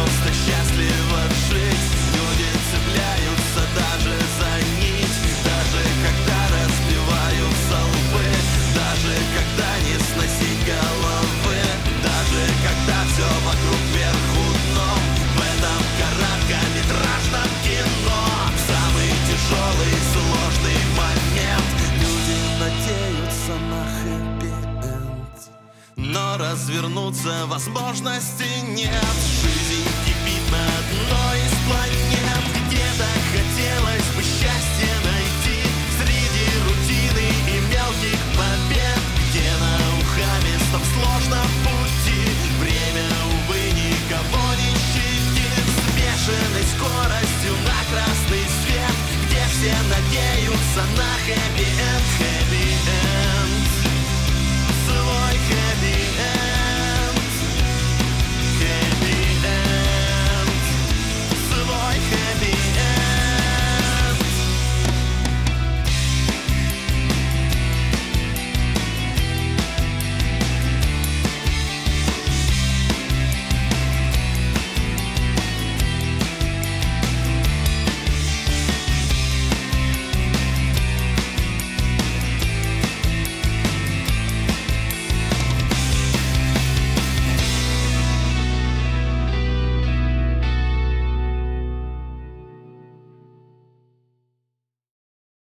просто счастливо жить. Люди цепляются даже за нить, даже когда разбиваются лбы, даже когда не сносить головы, даже когда все вокруг кверху дном. В этом короткометражном кино в самый тяжелый сложный момент люди надеются на хэппи-энд, но развернуться возможности нет. Жизнь кипит на одной из планет,